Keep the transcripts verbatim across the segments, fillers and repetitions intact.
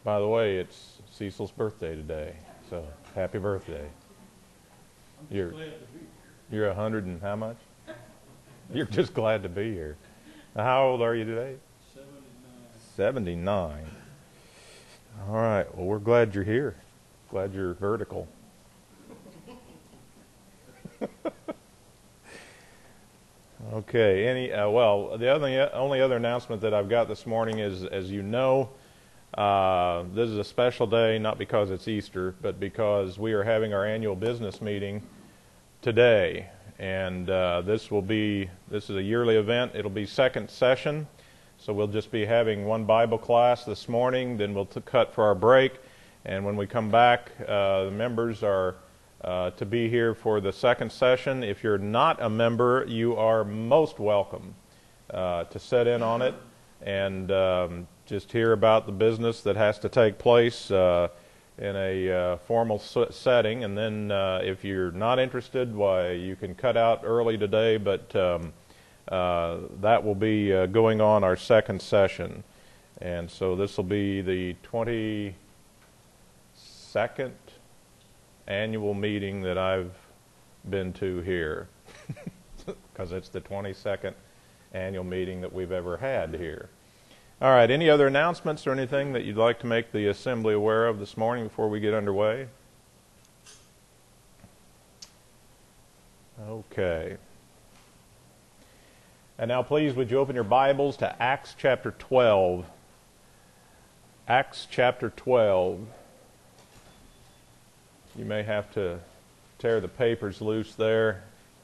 By the way, it's Cecil's birthday today, so happy birthday. I'm You're just glad to be here. you're a hundred and how much? You're just glad to be here. Now, how old are you today? seventy-nine. seventy-nine. All right. Well, we're glad you're here. Glad you're vertical. Okay. Any? Uh, well, the other, only other announcement that I've got this morning is, as you know, uh, this is a special day, not because it's Easter, but because we are having our annual business meeting today, and uh, this will be this is a yearly event. It'll be second session, so we'll just be having one Bible class this morning. Then we'll t- cut for our break, and when we come back, uh, the members are. Uh, to be here for the second session. If you're not a member, you are most welcome uh, to sit in on it and um, just hear about the business that has to take place uh, in a uh, formal setting. And then uh, if you're not interested, why, you can cut out early today, but um, uh, that will be uh, going on our second session. And so this will be the twenty-second annual meeting that I've been to here, because it's the twenty-second annual meeting that we've ever had here. All right, any other announcements or anything that you'd like to make the assembly aware of this morning before we get underway? Okay. And now please would you open your Bibles to Acts chapter twelve. Acts chapter twelve. You may have to tear the papers loose there.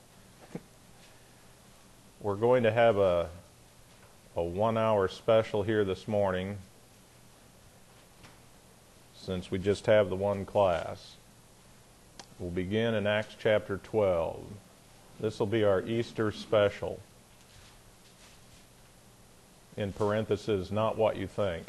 We're going to have a, a one-hour special here this morning, since we just have the one class. We'll begin in Acts chapter twelve. This will be our Easter special. In parentheses, not what you think.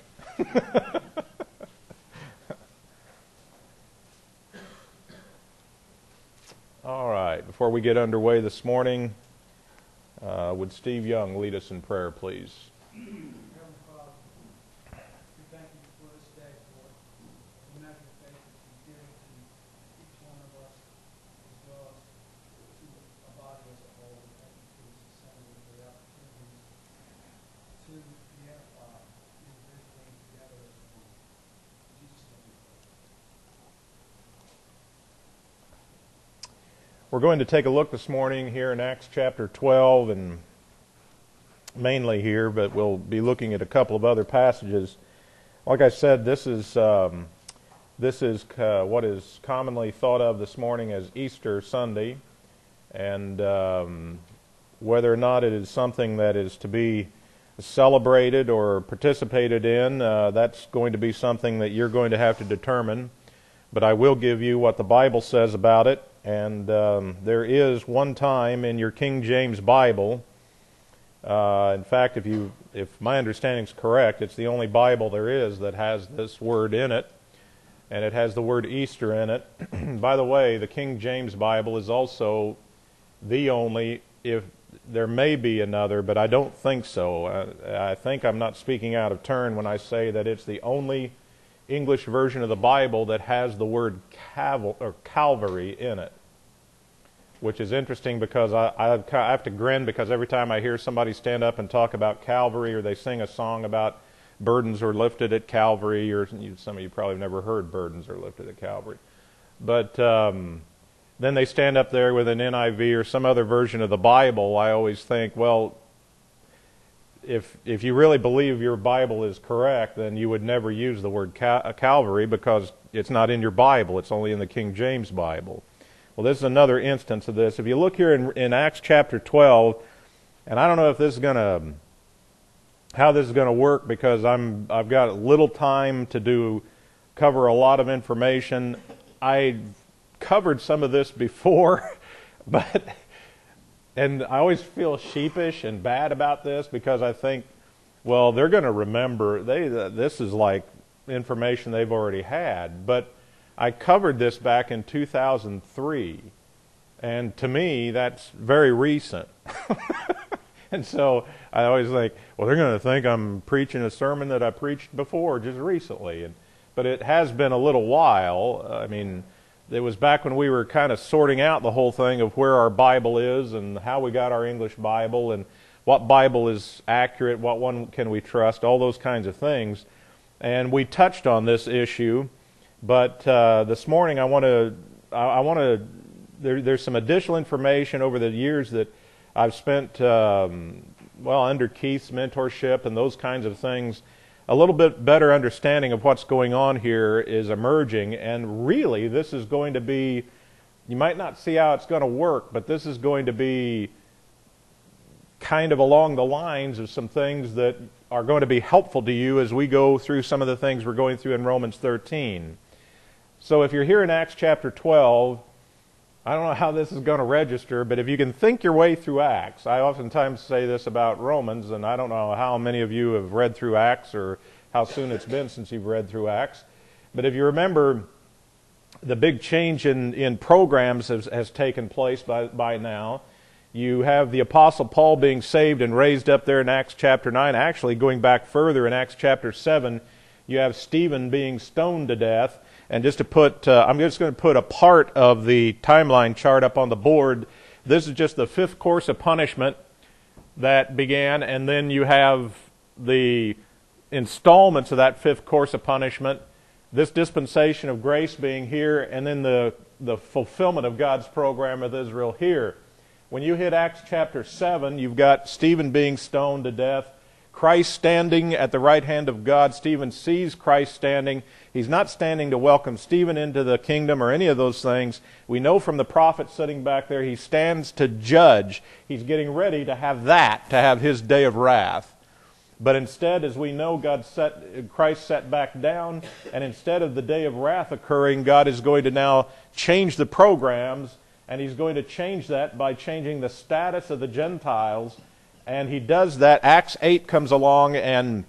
All right, before we get underway this morning, uh, would Steve Young lead us in prayer, please? Heavenly Father, we thank you for this day, Lord. The measure of faith that you've given to each one of us, as well as to a body as a whole. We thank you for this assembly, for the opportunities to be edified individually and together as one. In Jesus' name we pray. We're going to take a look this morning here in Acts chapter twelve, and mainly here, but we'll be looking at a couple of other passages. Like I said, this is um, this is uh, what is commonly thought of this morning as Easter Sunday, and um, whether or not it is something that is to be celebrated or participated in, uh, that's going to be something that you're going to have to determine. But I will give you what the Bible says about it. And um, there is one time in your King James Bible, uh, in fact, if you, if my understanding is correct, it's the only Bible there is that has this word in it, and it has the word Easter in it. By the way, the King James Bible is also the only, if there may be another, but I don't think so. I, I think I'm not speaking out of turn when I say that it's the only English version of the Bible that has the word Caval- or Calvary in it, which is interesting because I, I have to grin because every time I hear somebody stand up and talk about Calvary, or they sing a song about burdens are lifted at Calvary, or some of you probably have never heard burdens are lifted at Calvary, but um, then they stand up there with an N I V or some other version of the Bible. I always think, well, If if you really believe your Bible is correct, then you would never use the word Cal- Calvary, because it's not in your Bible. It's only in the King James Bible. Well, this is another instance of this. If you look here in, in Acts chapter twelve, and I don't know if this is going to, how this is going to work, because I'm I've got little time to do cover a lot of information. I covered some of this before, but. And I always feel sheepish and bad about this, because I think, well, they're going to remember, they this is like information they've already had. But I covered this back in two thousand three, and to me, that's very recent. And so I always think, well, they're going to think I'm preaching a sermon that I preached before just recently. And but it has been a little while. I mean, it was back when we were kind of sorting out the whole thing of where our Bible is and how we got our English Bible and what Bible is accurate, what one can we trust, all those kinds of things. And we touched on this issue, but uh, this morning I want to, I, I want to, there, there's some additional information over the years that I've spent, um, well, under Keith's mentorship and those kinds of things. A little bit better understanding of what's going on here is emerging, and really this is going to be, you might not see how it's going to work, but this is going to be kind of along the lines of some things that are going to be helpful to you as we go through some of the things we're going through in Romans thirteen. So if you're here in Acts chapter twelve, I don't know how this is going to register, but if you can think your way through Acts, I oftentimes say this about Romans, and I don't know how many of you have read through Acts or how soon it's been since you've read through Acts, but if you remember, the big change in, in programs has, has taken place by, by now. You have the Apostle Paul being saved and raised up there in Acts chapter nine. Actually, going back further in Acts chapter seven, you have Stephen being stoned to death. And just to put, uh, I'm just going to put a part of the timeline chart up on the board. This is just the fifth course of punishment that began, and then you have the installments of that fifth course of punishment, this dispensation of grace being here, and then the, the fulfillment of God's program with Israel here. When you hit Acts chapter seven, you've got Stephen being stoned to death, Christ standing at the right hand of God. Stephen sees Christ standing. He's not standing to welcome Stephen into the kingdom or any of those things. We know from the prophet sitting back there, he stands to judge. He's getting ready to have that, to have his day of wrath. But instead, as we know, God set, Christ sat back down, and instead of the day of wrath occurring, God is going to now change the programs, and he's going to change that by changing the status of the Gentiles. And he does that. Acts eight comes along, and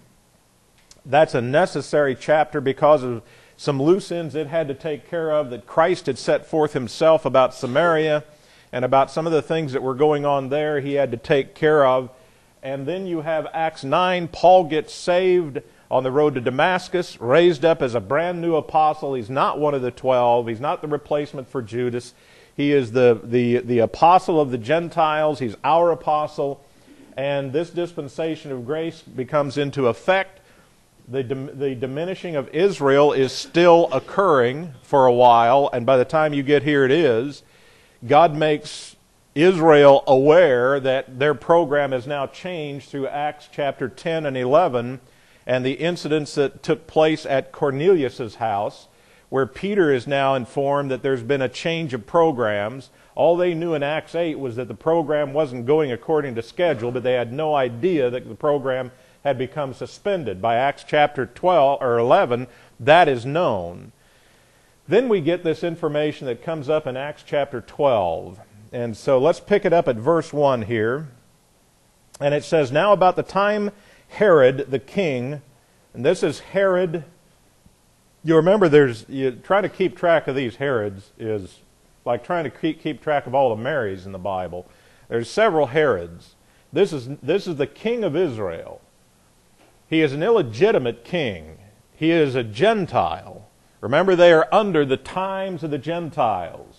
that's a necessary chapter because of some loose ends it had to take care of that Christ had set forth himself about Samaria and about some of the things that were going on there he had to take care of. And then you have Acts nine. Paul gets saved on the road to Damascus, raised up as a brand new apostle. He's not one of the twelve. He's not the replacement for Judas. He is the, the, the apostle of the Gentiles. He's our apostle. And this dispensation of grace becomes into effect. The, the diminishing of Israel is still occurring for a while, and by the time you get here it is. God makes Israel aware that their program has now changed through Acts chapter ten and eleven, and the incidents that took place at Cornelius' house, where Peter is now informed that there's been a change of programs. All they knew in Acts eight was that the program wasn't going according to schedule, but they had no idea that the program had become suspended. By Acts chapter twelve or eleven, that is known. Then we get this information that comes up in Acts chapter twelve. And so let's pick it up at verse one here. And it says, "Now about the time Herod the king," and this is Herod. You remember, there's you try to keep track of these Herods is like trying to keep, keep track of all the Marys in the Bible. There's several Herods. This is, this is the king of Israel. He is an illegitimate king. He is a Gentile. Remember, they are under the times of the Gentiles.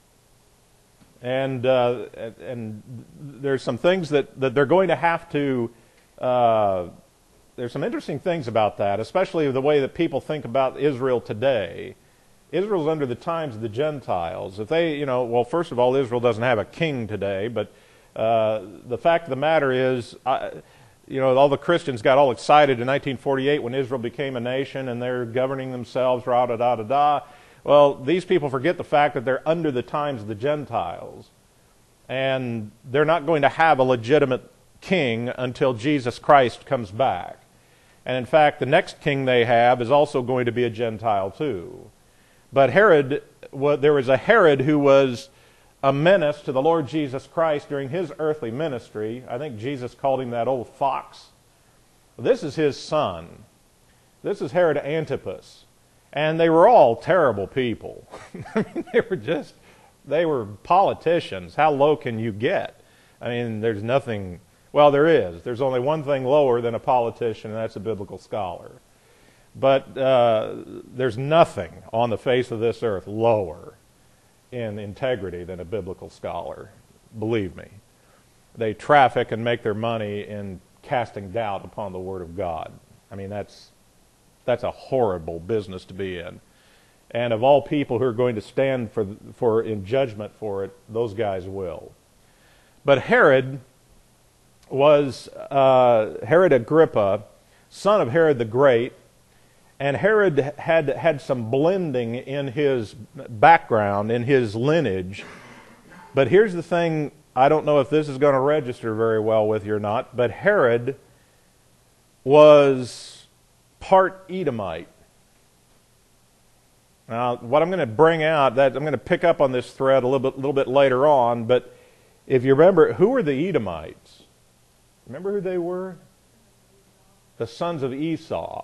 And uh, and there's some things that, that they're going to have to... Uh, there's some interesting things about that, especially the way that people think about Israel today. Israel's under the times of the Gentiles. If they, you know, well, first of all, Israel doesn't have a king today, but uh, the fact of the matter is, I, you know, all the Christians got all excited in nineteen forty-eight when Israel became a nation and they're governing themselves, rah, da, da, da, da. Well, these people forget the fact that they're under the times of the Gentiles, and they're not going to have a legitimate king until Jesus Christ comes back. And in fact, the next king they have is also going to be a Gentile too. But Herod, well, there was a Herod who was a menace to the Lord Jesus Christ during his earthly ministry. I think Jesus called him that old fox. This is his son. This is Herod Antipas. And they were all terrible people. I mean, they were just, they were politicians. How low can you get? I mean, there's nothing, well, there is. There's only one thing lower than a politician, and that's a biblical scholar. But uh, there's nothing on the face of this earth lower in integrity than a biblical scholar. Believe me. They traffic and make their money in casting doubt upon the Word of God. I mean, that's that's a horrible business to be in. And of all people who are going to stand for for in judgment for it, those guys will. But Herod was uh, Herod Agrippa, son of Herod the Great, and Herod had had some blending in his background, in his lineage. But here's the thing, I don't know if this is going to register very well with you or not, but Herod was part Edomite. Now, what I'm going to bring out, that I'm going to pick up on this thread a little bit, little bit later on, but if you remember, who were the Edomites? Remember who they were? The sons of Esau.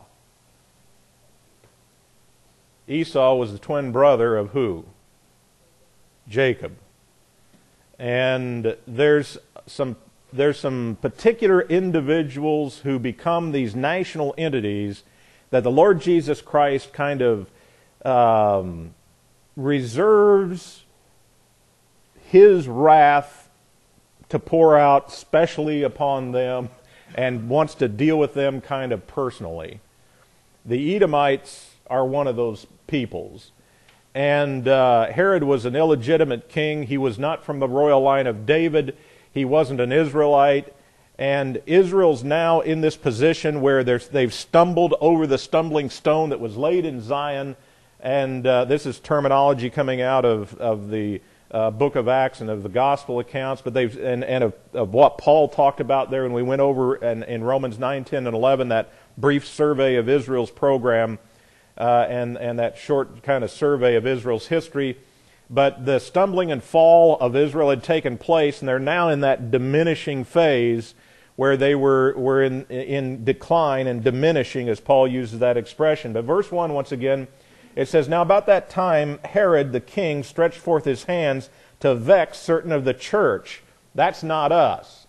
Esau was the twin brother of who? Jacob. And there's some there's some particular individuals who become these national entities that the Lord Jesus Christ kind of um, reserves His wrath to pour out specially upon them and wants to deal with them kind of personally. The Edomites are one of those peoples. And uh, Herod was an illegitimate king. He was not from the royal line of David. He wasn't an Israelite. And Israel's now in this position where they've stumbled over the stumbling stone that was laid in Zion. And uh, this is terminology coming out of, of the uh, book of Acts and of the gospel accounts, but they've and, and of, of what Paul talked about there when we went over in, in Romans nine, ten, and eleven, that brief survey of Israel's program. Uh, and, and that short kind of survey of Israel's history. But the stumbling and fall of Israel had taken place, and they're now in that diminishing phase where they were, were in, in decline and diminishing, as Paul uses that expression. But verse one, once again, it says, "Now about that time Herod the king stretched forth his hands to vex certain of the church." That's not us.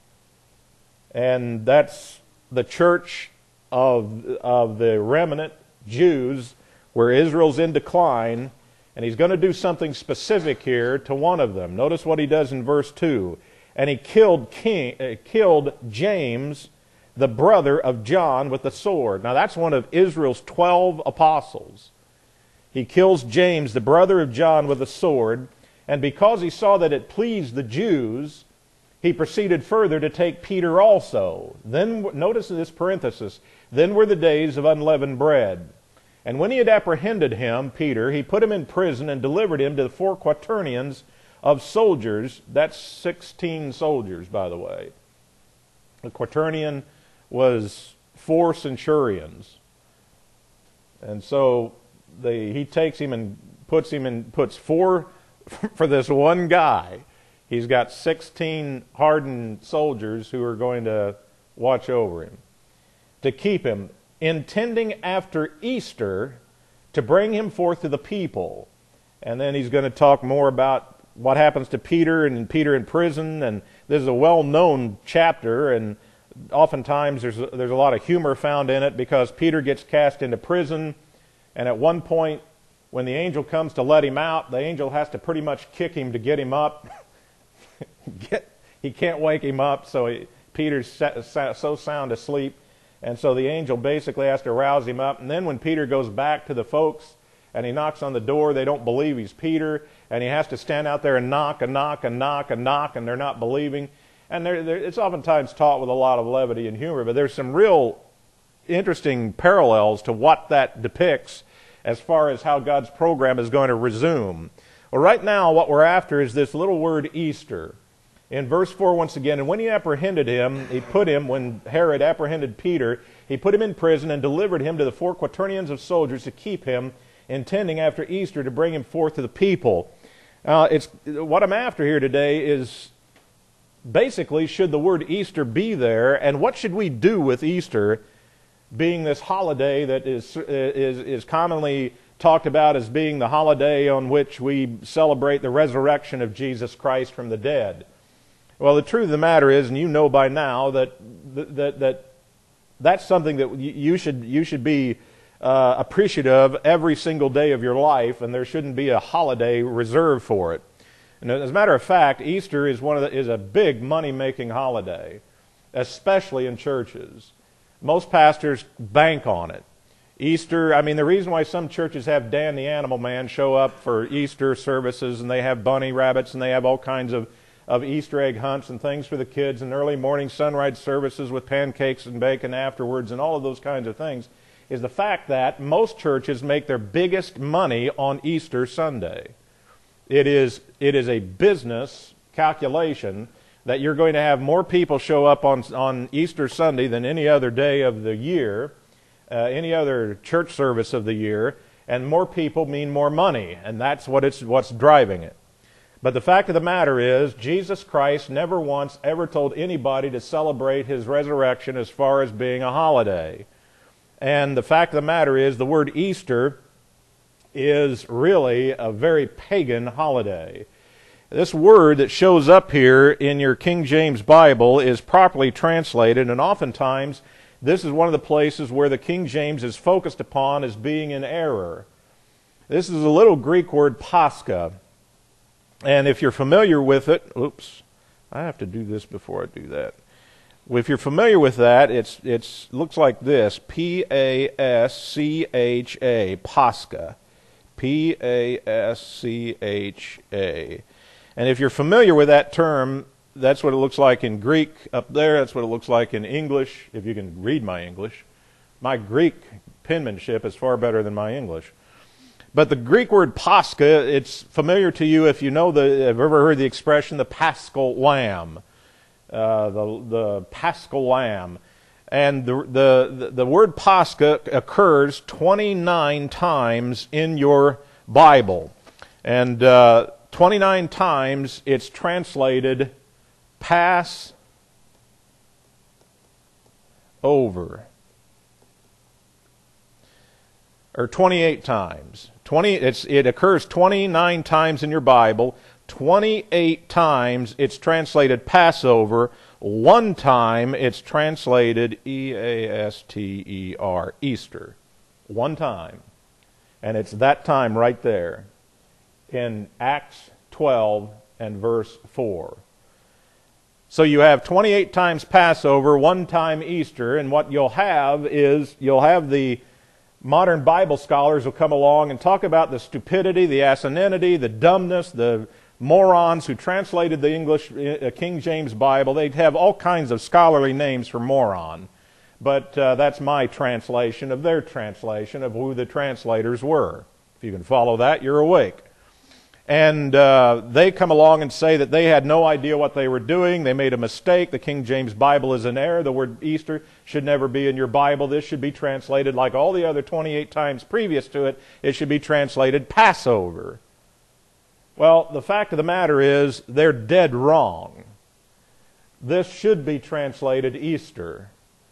And that's the church of, of the remnant Jews, where Israel's in decline, and he's going to do something specific here to one of them. Notice what he does in verse two. "And he killed king, uh, killed James, the brother of John, with the sword." Now that's one of Israel's twelve apostles. He kills James, the brother of John, with a sword, and because he saw that it pleased the Jews, he proceeded further to take Peter also. Then, notice this parenthesis, "Then were the days of unleavened bread. And when he had apprehended him," Peter, "he put him in prison and delivered him to the four quaternions of soldiers." That's sixteen soldiers, by the way. A quaternion was four centurions. And so they, he takes him and puts him in, puts four for this one guy. He's got sixteen hardened soldiers who are going to watch over him, to keep him, intending after Easter to bring him forth to the people. And then he's going to talk more about what happens to Peter and Peter in prison. And this is a well-known chapter, and oftentimes there's a, there's a lot of humor found in it because Peter gets cast into prison, and at one point when the angel comes to let him out, the angel has to pretty much kick him to get him up. get, he can't wake him up, so he, Peter's so sound asleep. And so the angel basically has to rouse him up. And then when Peter goes back to the folks and he knocks on the door, they don't believe he's Peter. And he has to stand out there and knock and knock and knock and knock, and they're not believing. And they're, they're, it's oftentimes taught with a lot of levity and humor. But there's some real interesting parallels to what that depicts as far as how God's program is going to resume. Well, right now what we're after is this little word Easter. In verse four, once again, "And when he apprehended him, he put him," when Herod apprehended Peter, "he put him in prison and delivered him to the four quaternions of soldiers to keep him, intending after Easter to bring him forth to the people." Uh, it's, what I'm after here today is basically, should the word Easter be there, and what should we do with Easter being this holiday that is, is, is commonly talked about as being the holiday on which we celebrate the resurrection of Jesus Christ from the dead? Well, the truth of the matter is, and you know by now, that that that that's something that you should you should be uh, appreciative every single day of your life, and there shouldn't be a holiday reserved for it. And as a matter of fact, Easter is one of the, is a big money-making holiday, especially in churches. Most pastors bank on it. Easter, I mean, the reason why some churches have Dan the Animal Man show up for Easter services, and they have bunny rabbits, and they have all kinds of, of Easter egg hunts and things for the kids, and early morning sunrise services with pancakes and bacon afterwards, and all of those kinds of things, is the fact that most churches make their biggest money on Easter Sunday. It is, it is a business calculation that you're going to have more people show up on, on Easter Sunday than any other day of the year, Uh, any other church service of the year, and more people mean more money, and that's what it's what's driving it. But the fact of the matter is, Jesus Christ never once ever told anybody to celebrate his resurrection as far as being a holiday. And the fact of the matter is, the word Easter is really a very pagan holiday. This word that shows up here in your King James Bible is properly translated, and oftentimes this is one of the places where the King James is focused upon as being in error. This is a little Greek word, Pascha. And if you're familiar with it, oops, I have to do this before I do that. If you're familiar with that, it's it's looks like this, P A S C H A, Pascha. P A S C H A. And if you're familiar with that term, that's what it looks like in Greek up there. That's what it looks like in English, if you can read my English. My Greek penmanship is far better than my English. But the Greek word Pascha, it's familiar to you if you know the, have ever heard the expression, the Paschal Lamb. Uh, the, the Paschal Lamb. And the, the, the word Pascha occurs twenty-nine times in your Bible. And uh, twenty-nine times it's translated pass over, or twenty-eight times. twenty, it's, it occurs twenty-nine times in your Bible. twenty-eight times it's translated Passover. One time it's translated E A S T E R, Easter. One time. And it's that time right there in Acts twelve and verse four. So you have twenty-eight times Passover, one time Easter, and what you'll have is you'll have the modern Bible scholars will come along and talk about the stupidity, the asininity, the dumbness, the morons who translated the English uh, King James Bible. They'd have all kinds of scholarly names for moron. But uh, that's my translation of their translation of who the translators were. If you can follow that, you're awake. And uh, they come along and say that they had no idea what they were doing. They made a mistake. The King James Bible is in error. The word Easter should never be in your Bible. This should be translated like all the other twenty-eight times previous to it. It should be translated Passover. Well, the fact of the matter is they're dead wrong. This should be translated Easter.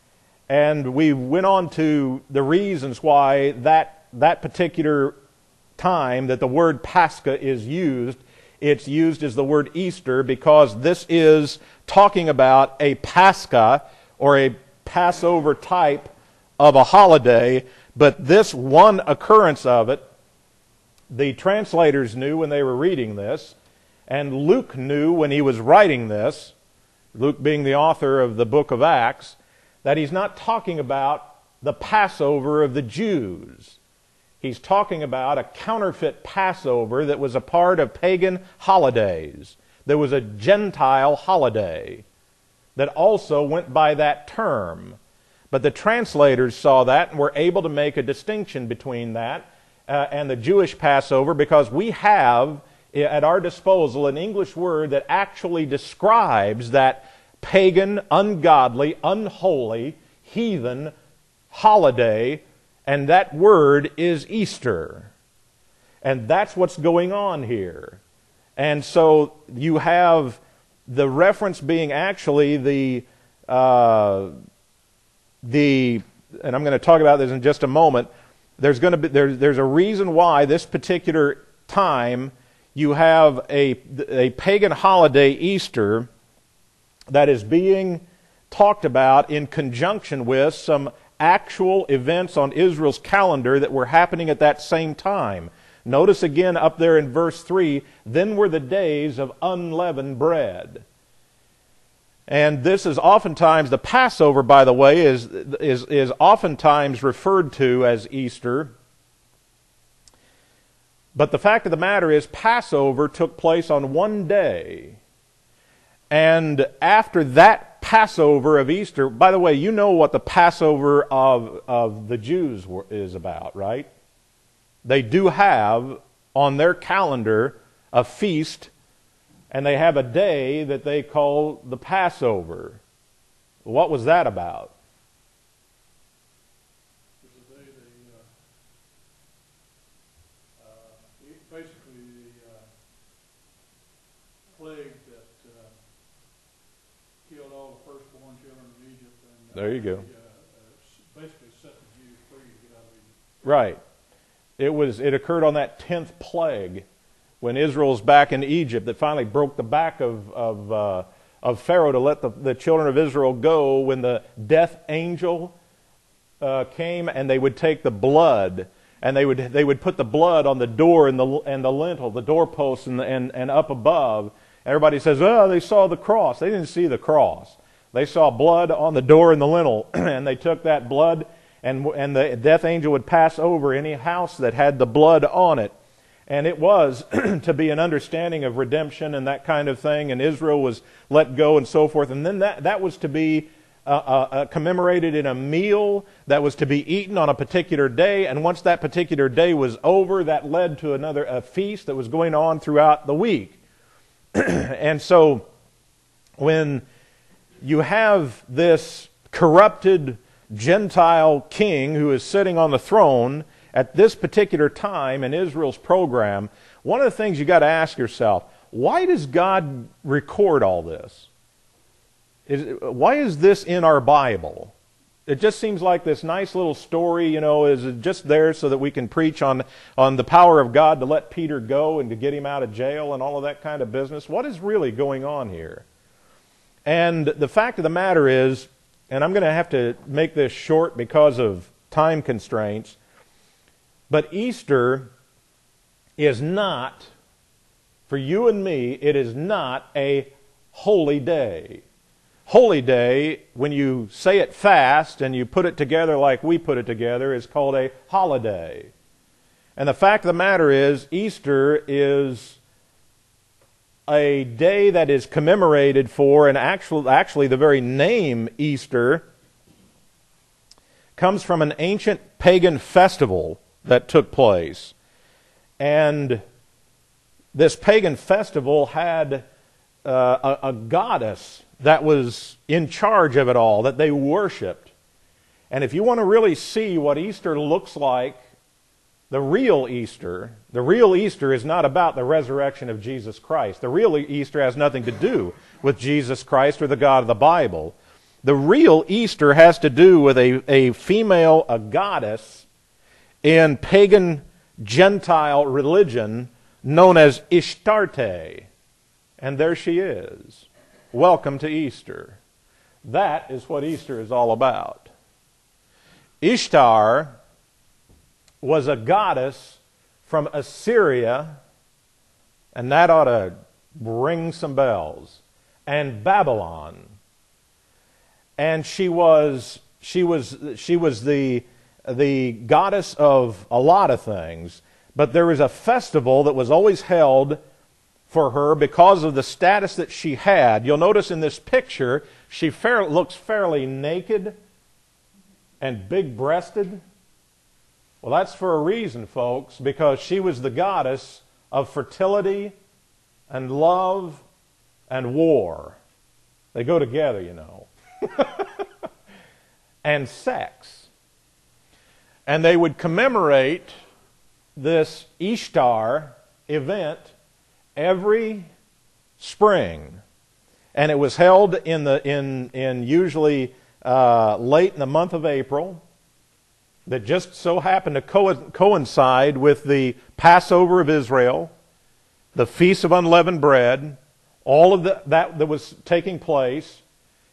And we went on to the reasons why that, that particular time that the word Pascha is used, it's used as the word Easter because this is talking about a Pascha or a Passover type of a holiday, but this one occurrence of it, the translators knew when they were reading this, and Luke knew when he was writing this, Luke being the author of the book of Acts, that he's not talking about the Passover of the Jews. He's talking about a counterfeit Passover that was a part of pagan holidays. There was a Gentile holiday that also went by that term. But the translators saw that and were able to make a distinction between that uh, and the Jewish Passover, because we have at our disposal an English word that actually describes that pagan, ungodly, unholy, heathen holiday, and that word is Easter. And that's what's going on here. And so you have the reference being actually the, uh, the, and I'm going to talk about this in just a moment, there's going to be, there, there's a reason why this particular time you have a, a pagan holiday, Easter, that is being talked about in conjunction with some actual events on Israel's calendar that were happening at that same time. Notice again up there in verse three, then were the days of unleavened bread. And this is oftentimes, the Passover, by the way, is, is, is oftentimes referred to as Easter. But the fact of the matter is, Passover took place on one day. And after that Passover of Easter, by the way, you know what the Passover of, of the Jews is about, right? They do have on their calendar a feast, and they have a day that they call the Passover. What was that about? It was the day they, uh, uh, basically the uh, plague that uh, killed all the firstborn children of Egypt. And, uh, There you go. They, uh, uh, basically set the Jews free to get out of Egypt. Right. It was. It occurred on that tenth plague, when Israel's back in Egypt, that finally broke the back of of, uh, of Pharaoh to let the, the children of Israel go, when the death angel uh, came, and they would take the blood, and they would they would put the blood on the door and the and the lintel, the doorposts, and, the, and and up above. Everybody says, oh, they saw the cross. They didn't see the cross. They saw blood on the door and the lintel, and they took that blood, and and the death angel would pass over any house that had the blood on it. And it was to be an understanding of redemption and that kind of thing, and Israel was let go and so forth. And then that, that was to be uh, uh, commemorated in a meal that was to be eaten on a particular day, and once that particular day was over, that led to another a feast that was going on throughout the week. And so when you have this corrupted Gentile king who is sitting on the throne at this particular time in Israel's program, one of the things you got to ask yourself, why does God record all this? Is, why is this in our Bible? It just seems like this nice little story, you know, is just there so that we can preach on, on the power of God to let Peter go and to get him out of jail and all of that kind of business. What is really going on here? And the fact of the matter is, and I'm going to have to make this short because of time constraints, but Easter is not, for you and me, it is not a holy day. Holy day, when you say it fast and you put it together like we put it together, is called a holiday. And the fact of the matter is, Easter is a day that is commemorated for, and actually, actually the very name Easter comes from an ancient pagan festival that took place. And this pagan festival had uh, a, a goddess that was in charge of it all, that they worshipped. And if you want to really see what Easter looks like, the real Easter, the real Easter is not about the resurrection of Jesus Christ. The real Easter has nothing to do with Jesus Christ or the God of the Bible. The real Easter has to do with a, a female, a goddess, in pagan Gentile religion known as Ishtarte. And there she is. Welcome to Easter. That is what Easter is all about. Ishtar was a goddess from Assyria, and that ought to ring some bells, and Babylon. And she was she was she was the the goddess of a lot of things, but there was a festival that was always held for her because of the status that she had. You'll notice in this picture, she fair, looks fairly naked and big-breasted. Well, that's for a reason, folks, because she was the goddess of fertility and love and war. They go together, you know. And sex. And they would commemorate this Ishtar event every spring. And it was held in the in in usually uh, late in the month of April, that just so happened to co- coincide with the Passover of Israel, the Feast of Unleavened Bread, all of the, that that was taking place.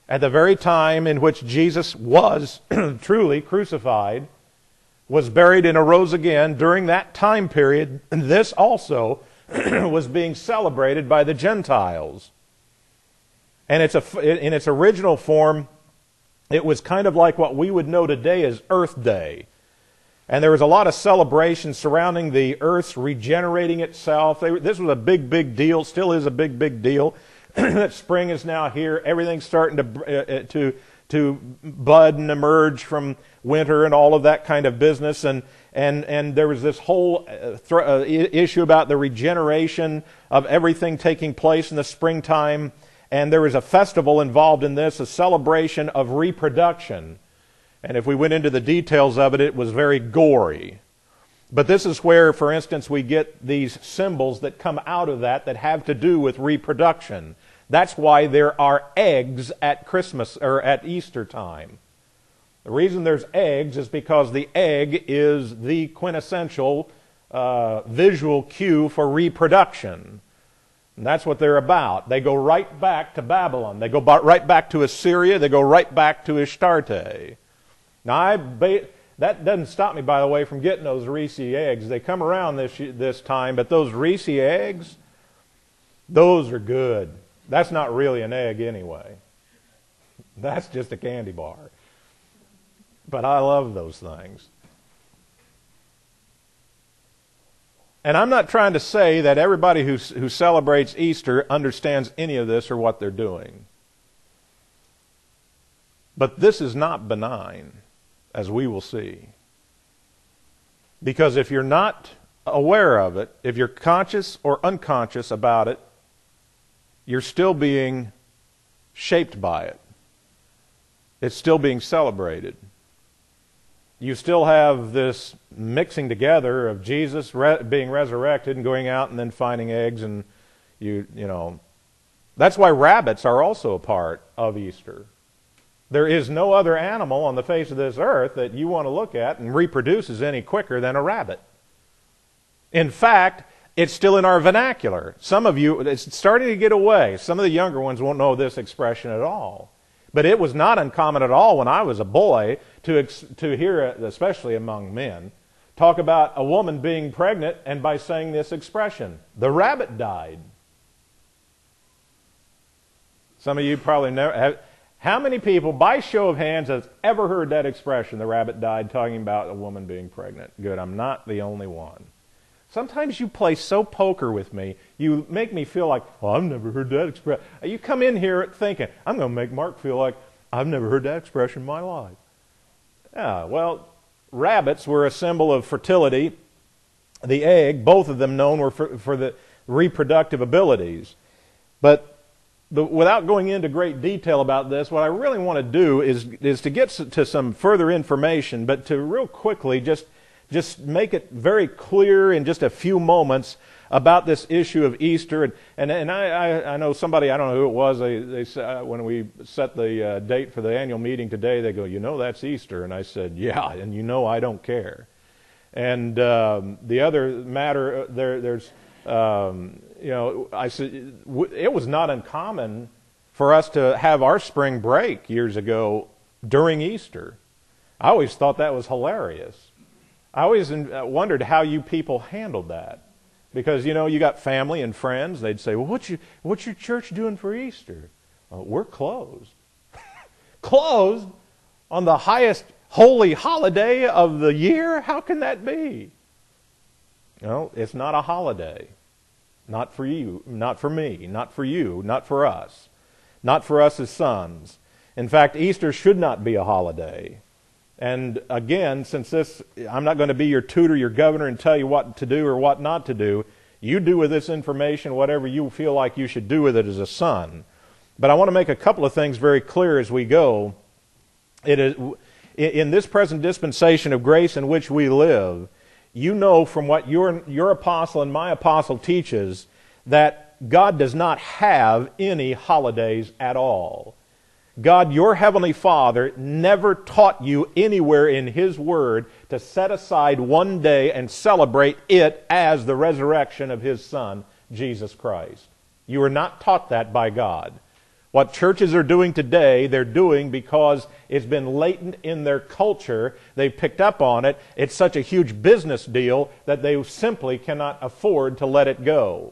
at the very time in which Jesus was truly crucified, was buried and arose again, during that time period, this also was being celebrated by the Gentiles. And it's a, in its original form, it was kind of like what we would know today as Earth Day. And there was a lot of celebration surrounding the earth's regenerating itself. They, this was a big, big deal, still is a big, big deal. That spring is now here. Everything's starting to, uh, to, to bud and emerge from winter and all of that kind of business. And, and, and there was this whole uh, th- uh, issue about the regeneration of everything taking place in the springtime. And there was a festival involved in this, a celebration of reproduction. And if we went into the details of it, it was very gory. But this is where, for instance, we get these symbols that come out of that that have to do with reproduction. That's why there are eggs at Christmas or at Easter time. The reason there's eggs is because the egg is the quintessential uh, visual cue for reproduction. And that's what they're about. They go right back to Babylon. They go right back to Assyria. They go right back to Ishtarte. Now, I ba- that doesn't stop me, by the way, from getting those Reese eggs. They come around this this time, but those Reese eggs, those are good. That's not really an egg anyway. That's just a candy bar. But I love those things. And I'm not trying to say that everybody who, who celebrates Easter understands any of this or what they're doing. But this is not benign, as we will see. Because if you're not aware of it, if you're conscious or unconscious about it, you're still being shaped by it. It's still being celebrated. You still have this mixing together of Jesus re- being resurrected and going out and then finding eggs, and you you know. That's why rabbits are also a part of Easter. There is no other animal on the face of this earth that you want to look at and reproduces any quicker than a rabbit. In fact, it's still in our vernacular. Some of you, it's starting to get away. Some of the younger ones won't know this expression at all. But it was not uncommon at all when I was a boy to, to hear, especially among men, talk about a woman being pregnant and by saying this expression, the rabbit died. Some of you probably never have. How many people, by show of hands, has ever heard that expression, the rabbit died, talking about a woman being pregnant? Good, I'm not the only one. Sometimes you play so poker with me, you make me feel like, well, I've never heard that expression. You come in here thinking, I'm going to make Mark feel like, I've never heard that expression in my life. Yeah, well, rabbits were a symbol of fertility. The egg, both of them known were for, for the reproductive abilities. But The, without going into great detail about this, what I really want to do is is to get to some further information, but to real quickly just just make it very clear in just a few moments about this issue of Easter. And and, and I, I, I know somebody, I don't know who it was, they, they uh, when we set the uh, date for the annual meeting today, they go, you know, that's Easter. And I said, yeah, and you know I don't care. And um, the other matter, there there's... Um, you know, I said it was not uncommon for us to have our spring break years ago during Easter. I always thought that was hilarious. I always wondered how you people handled that, because you know you got family and friends. They'd say, "Well, what's your what's your church doing for Easter?" Uh, We're closed, closed on the highest holy holiday of the year. How can that be? No, it's not a holiday. Not for you, not for me, not for you, not for us. Not for us as sons. In fact, Easter should not be a holiday. And again, since this, I'm not going to be your tutor, your governor, and tell you what to do or what not to do. You do with this information whatever you feel like you should do with it as a son. But I want to make a couple of things very clear as we go. It is, in this present dispensation of grace in which we live, you know from what your, your apostle and my apostle teaches that God does not have any holidays at all. God, your heavenly Father, never taught you anywhere in His Word to set aside one day and celebrate it as the resurrection of His Son, Jesus Christ. You were not taught that by God. What churches are doing today, they're doing because it's been latent in their culture. They've picked up on it. It's such a huge business deal that they simply cannot afford to let it go.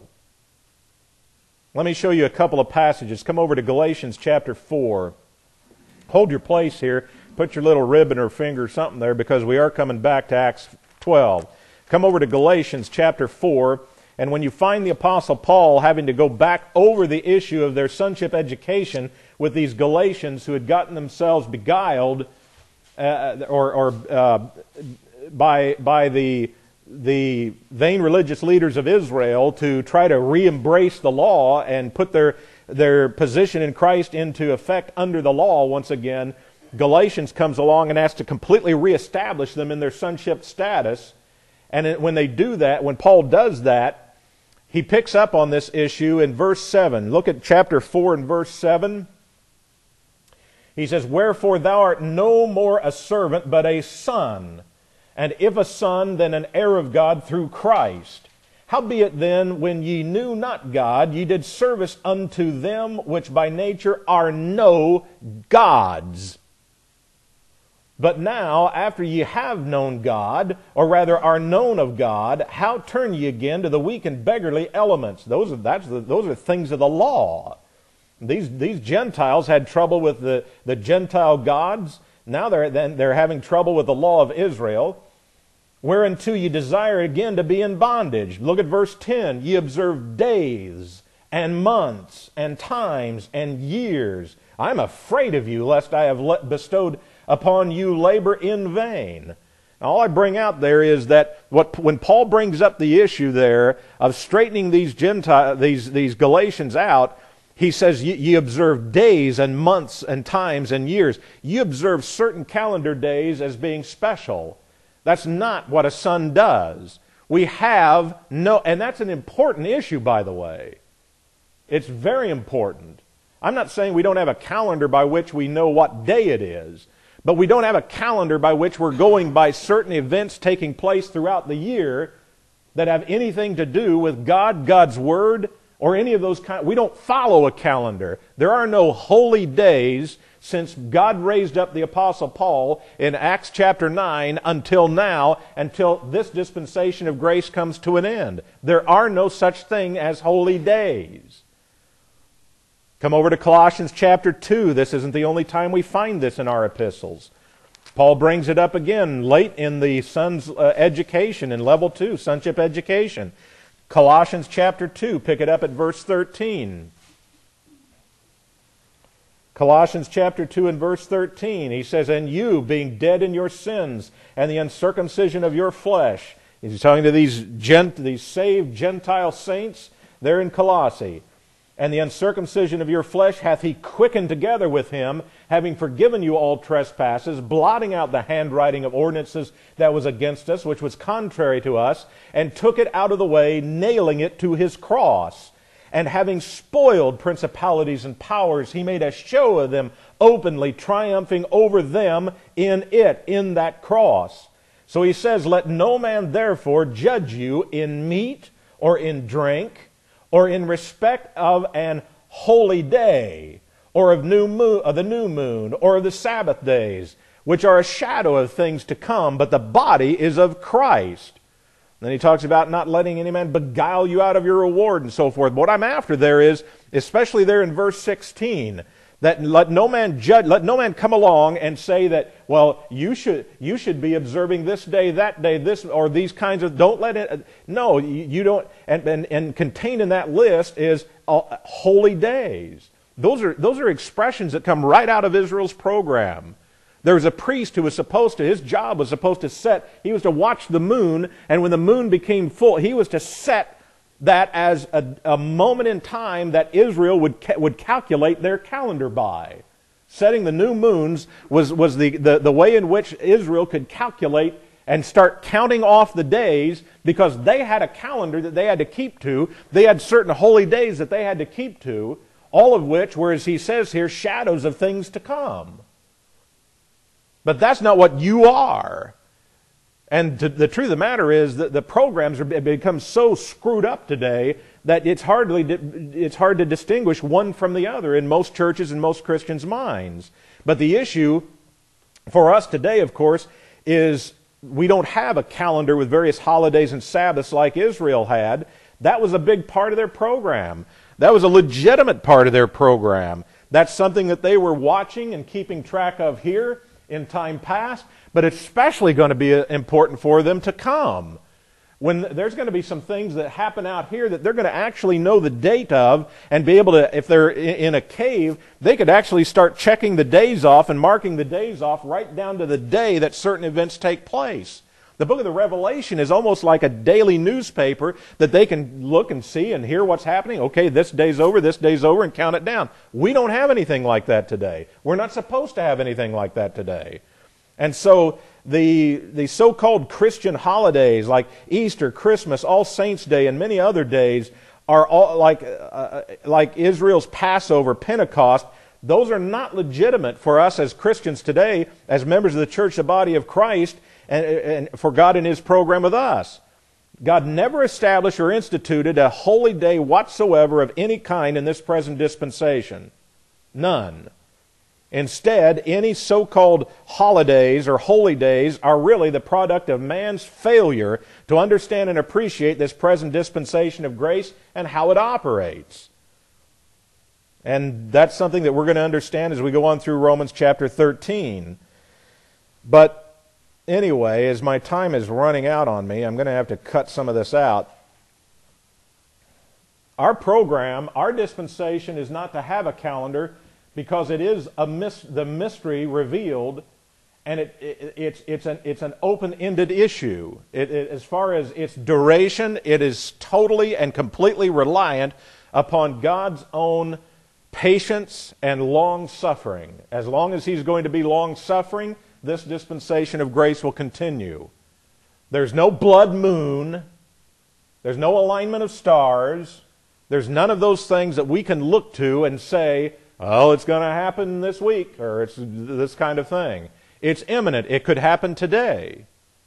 Let me show you a couple of passages. Come over to Galatians chapter four. Hold your place here. Put your little ribbon or finger or something there, because we are coming back to Acts twelve. Come over to Galatians chapter four. And when you find the Apostle Paul having to go back over the issue of their sonship education with these Galatians who had gotten themselves beguiled uh, or, or uh, by by the the vain religious leaders of Israel to try to re-embrace the law and put their their position in Christ into effect under the law once again, Galatians comes along and has to completely reestablish them in their sonship status. And it, when they do that, when Paul does that, he picks up on this issue in verse seven. Look at chapter four and verse seven. He says, "Wherefore thou art no more a servant, but a son. And if a son, then an heir of God through Christ. Howbeit then, when ye knew not God, ye did service unto them which by nature are no gods. But now, after ye have known God, or rather are known of God, how turn ye again to the weak and beggarly elements?" Those are, that's the, those are things of the law. These, these Gentiles had trouble with the, the Gentile gods. Now they're, then they're having trouble with the law of Israel. "Whereunto ye desire again to be in bondage." Look at verse ten. "Ye observe days and months and times and years. I'm afraid of you, lest I have let, bestowed upon you labor in vain." Now, all I bring out there is that what, when Paul brings up the issue there of straightening these Gentile, these, these Galatians out, he says, ye, ye observe days and months and times and years. Ye observe certain calendar days as being special. That's not what a son does. We have no, and that's an important issue, by the way. It's very important. I'm not saying we don't have a calendar by which we know what day it is, but we don't have a calendar by which we're going by certain events taking place throughout the year that have anything to do with God, God's Word, or any of those kind. We don't follow a calendar. There are no holy days since God raised up the Apostle Paul in Acts chapter nine until now, until this dispensation of grace comes to an end. There are no such thing as holy days. Come over to Colossians chapter two. This isn't the only time we find this in our epistles. Paul brings it up again late in the son's uh, education in level two, sonship education. Colossians chapter two, pick it up at verse thirteen. Colossians chapter two and verse thirteen, he says, "And you, being dead in your sins and the uncircumcision of your flesh," he's talking to these, gent, these saved Gentile saints there in Colossae. "And the uncircumcision of your flesh hath he quickened together with him, having forgiven you all trespasses, blotting out the handwriting of ordinances that was against us, which was contrary to us, and took it out of the way, nailing it to his cross. And having spoiled principalities and powers, he made a show of them openly, triumphing over them in it," in that cross. So he says, "Let no man therefore judge you in meat or in drink, or in respect of an holy day, or of new moon, of the new moon, or of the Sabbath days, which are a shadow of things to come, but the body is of Christ." Then he talks about not letting any man beguile you out of your reward and so forth. But what I'm after there is, especially there in verse sixteen, that let no man judge, let no man come along and say that, well, you should you should be observing this day, that day, this, or these kinds of, don't let it, no, you, you don't, and, and, and contained in that list is uh, holy days. Those are, those are expressions that come right out of Israel's program. There was a priest who was supposed to, his job was supposed to set, he was to watch the moon, and when the moon became full, he was to set that as a, a moment in time that Israel would ca- would calculate their calendar by. Setting the new moons was, was the, the, the way in which Israel could calculate and start counting off the days, because they had a calendar that they had to keep to. They had certain holy days that they had to keep to, all of which were, as he says here, shadows of things to come. But that's not what you are. And to, the truth of the matter is that the programs have become so screwed up today that it's hardly it's hard to distinguish one from the other in most churches and most Christians' minds. But the issue for us today, of course, is we don't have a calendar with various holidays and Sabbaths like Israel had. That was a big part of their program. That was a legitimate part of their program. That's something that they were watching and keeping track of here in time past, but it's especially going to be important for them to come. When there's going to be some things that happen out here that they're going to actually know the date of and be able to, if they're in a cave, they could actually start checking the days off and marking the days off right down to the day that certain events take place. The book of the Revelation is almost like a daily newspaper that they can look and see and hear what's happening. Okay, this day's over, this day's over, and count it down. We don't have anything like that today. We're not supposed to have anything like that today. And so the the so-called Christian holidays like Easter, Christmas, All Saints' Day, and many other days are all like uh, like Israel's Passover, Pentecost. Those are not legitimate for us as Christians today, as members of the church, the body of Christ, and, and for God and His program with us. God never established or instituted a holy day whatsoever of any kind in this present dispensation. None. Instead, any so-called holidays or holy days are really the product of man's failure to understand and appreciate this present dispensation of grace and how it operates. And that's something that we're going to understand as we go on through Romans chapter thirteen. But anyway, as my time is running out on me, I'm going to have to cut some of this out. Our program, our dispensation is not to have a calendar, because it is a mis- the mystery revealed, and it, it, it's, it's, an, it's an open-ended issue. It, it, as far as its duration, it is totally and completely reliant upon God's own patience and long-suffering. As long as He's going to be long-suffering, this dispensation of grace will continue. There's no blood moon. There's no alignment of stars. There's none of those things that we can look to and say, oh, it's going to happen this week, or it's this kind of thing. It's imminent. It could happen today.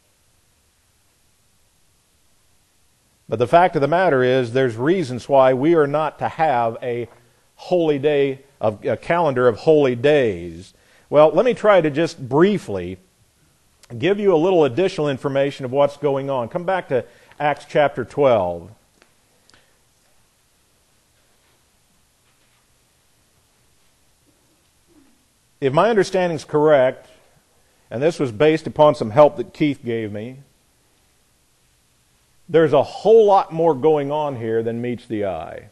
But the fact of the matter is, there's reasons why we are not to have a holy day, of a calendar of holy days. Well, let me try to just briefly give you a little additional information of what's going on. Come back to Acts chapter twelve. If my understanding is correct, and this was based upon some help that Keith gave me, there's a whole lot more going on here than meets the eye.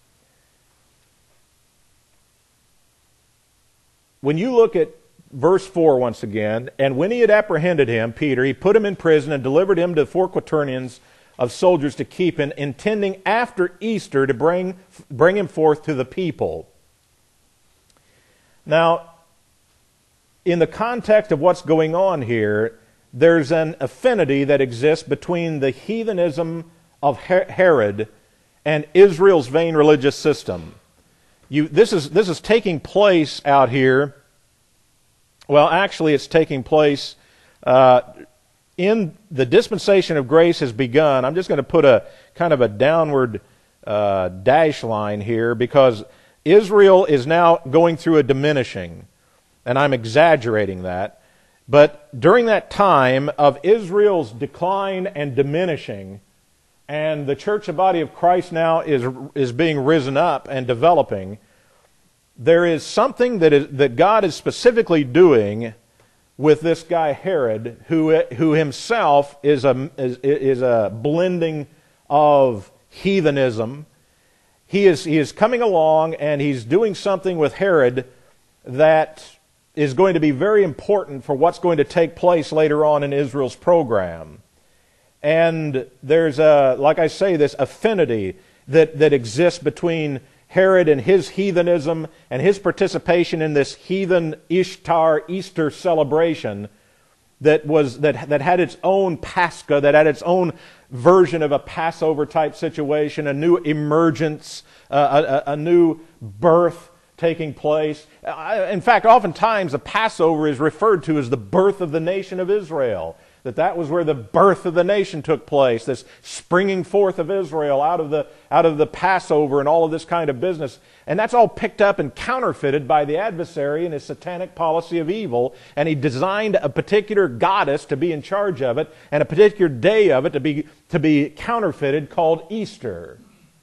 When you look at verse four once again, and when he had apprehended him, Peter, he put him in prison and delivered him to four quaternions of soldiers to keep him, intending after Easter to bring, bring him forth to the people. Now, in the context of what's going on here, there's an affinity that exists between the heathenism of Herod and Israel's vain religious system. You, this is, this is taking place out here. Well, actually, it's taking place uh, in the dispensation of grace has begun. I'm just going to put a kind of a downward uh, dash line here, because Israel is now going through a diminishing. And I'm exaggerating that. But during that time of Israel's decline and diminishing, and the church, the body of Christ now is, is being risen up and developing, there is something that is that God is specifically doing with this guy Herod, who who himself is a is, is a blending of heathenism. He is he is coming along and he's doing something with Herod that is going to be very important for what's going to take place later on in Israel's program. And there's a, like I say, this affinity that, that exists between Herod and his heathenism and his participation in this heathen Ishtar Easter celebration that was that that had its own Pascha, that had its own version of a Passover type situation, a new emergence, uh, a, a new birth taking place. In fact, oftentimes the Passover is referred to as the birth of the nation of Israel. that that was where the birth of the nation took place, this springing forth of Israel out of the out of the Passover and all of this kind of business. And that's all picked up and counterfeited by the adversary and his satanic policy of evil. And he designed a particular goddess to be in charge of it and a particular day of it to be, to be counterfeited called Easter.